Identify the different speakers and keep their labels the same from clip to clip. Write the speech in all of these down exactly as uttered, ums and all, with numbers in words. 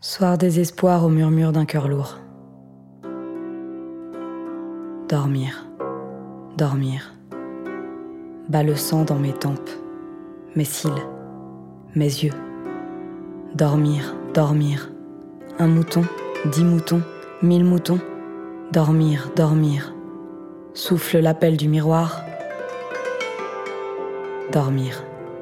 Speaker 1: Soir désespoir au murmure d'un cœur lourd. Dormir, dormir. Bat le sang dans mes tempes, mes cils, mes yeux. Dormir, dormir. Un mouton, dix moutons, mille moutons. Dormir, dormir. Souffle l'appel du miroir. Dormir.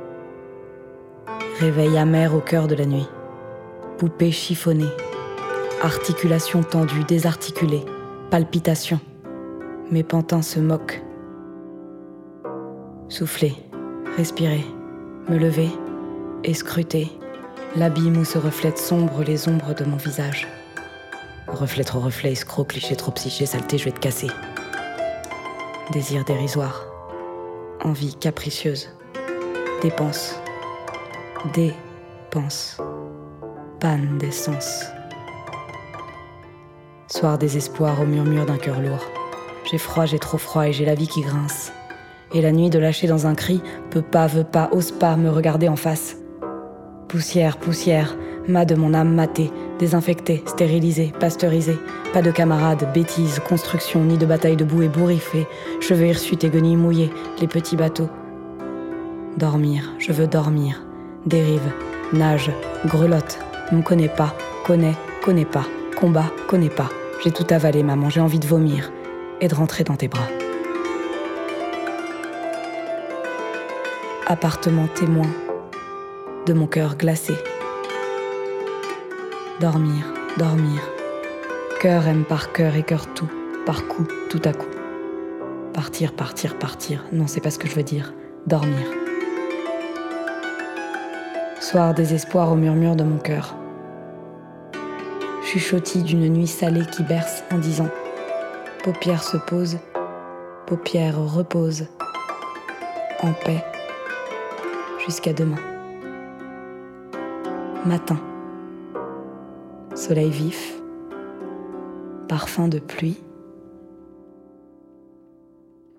Speaker 1: Réveil amer au cœur de la nuit. Poupée chiffonnée. Articulation tendue, désarticulée. Palpitation. Mes pantins se moquent. Souffler, respirer, me lever et scruter l'abîme où se reflètent sombres les ombres de mon visage. Reflet trop reflet, escroc, cliché trop psyché, saleté, je vais te casser. Désir dérisoire, envie capricieuse, dépense, dépense, panne d'essence. Soir désespoir au murmure d'un cœur lourd. J'ai froid, j'ai trop froid et j'ai la vie qui grince. Et la nuit de lâcher dans un cri, peut pas, veut pas, ose pas me regarder en face. Poussière, poussière, mât de mon âme matée, désinfectée, stérilisée, pasteurisée. Pas de camarades, bêtises, construction, ni de bataille debout et bourriffée. Cheveux hirsutes et guenilles mouillées, les petits bateaux. Dormir, je veux dormir. Dérive, nage, grelotte, on connaît pas, connaît, connaît pas. Combat, connaît pas. J'ai tout avalé, maman, j'ai envie de vomir et de rentrer dans tes bras. Appartement témoin de mon cœur glacé. Dormir, dormir. Cœur aime par cœur et cœur tout, par coup, tout à coup. Partir, partir, partir. Non, c'est pas ce que je veux dire. Dormir. Soir désespoir au murmure de mon cœur. Chuchotis d'une nuit salée qui berce en disant « Paupières se posent, paupières reposent, en paix, jusqu'à demain. » Matin. Soleil vif, parfum de pluie,